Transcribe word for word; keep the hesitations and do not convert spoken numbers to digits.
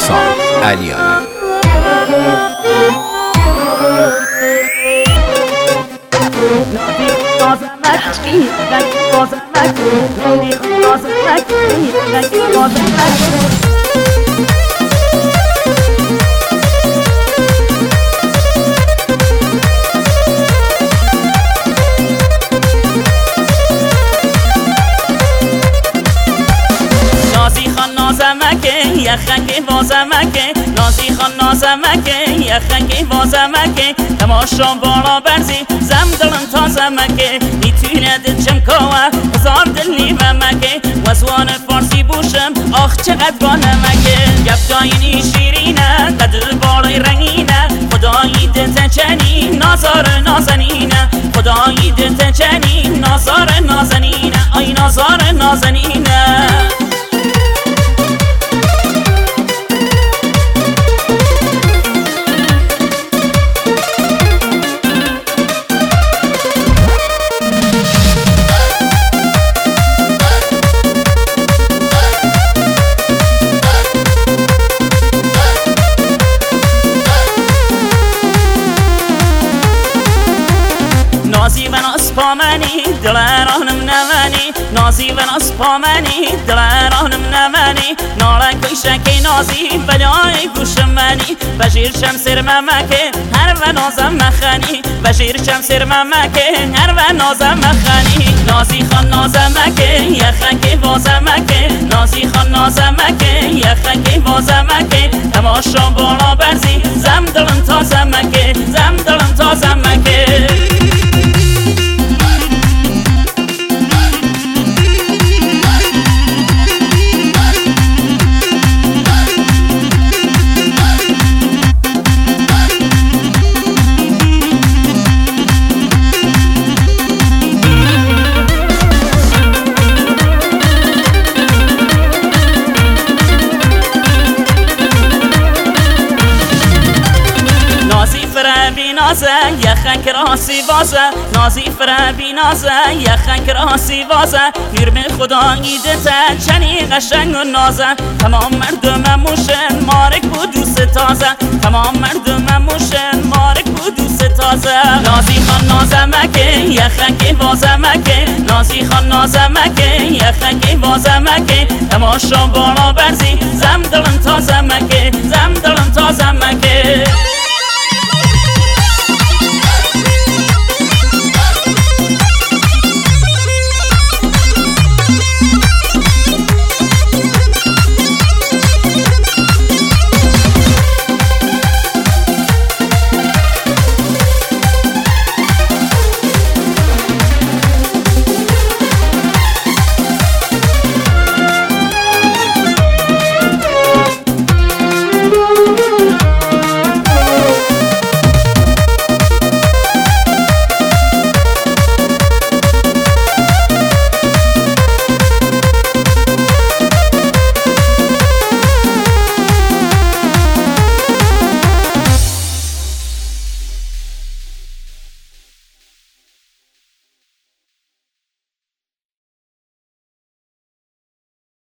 احسان علیانی. یخنگ وازمکه نازی خان نازمکه یخنگ وازمکه تماشا بالا برزی زم دلم تازمکه میتوند چمکاوه هزار دلی ممکه وزوان فارسی بوشم آخ چقدر بانمکه گفتاینی شیرینه قدر بالای رنگینه خدایی دلت چنین نازار نازنینه خدایی دلت چنین نازار نازنینه آی نازار نازنینه. نازی و ناز پامنی دل رانم نمانی نازی و ناز پامنی دل رانم نمانی نالکوی شکی نازی بلای گوشم منی بشیر شمسر ممکه هر و نازم مخنی بشیر شمسر ممکه هر و نازم مخنی نازی خان نازمکه یخنگ وازمکه نازی خان نازمکه یخنگ وازمکه تماشا بالا برزی زم دلم تازمکه زم دلم تازمکه. نازه یخنگ راسی وازه نازی فربی نازه یخنگ راسی وازه یرم خدایی دته چنی قشنگ و نازه تمام مردم موشن مارک بود دوست تازه تمام مردم موشن مارک بود دوست تازه. نازی خان نازمکه یخنگ وازمکه نازی خان نازمکه یخنگ وازمکه تماشا بالا برزی زم دلم تازمکه زم دلم تازمکه.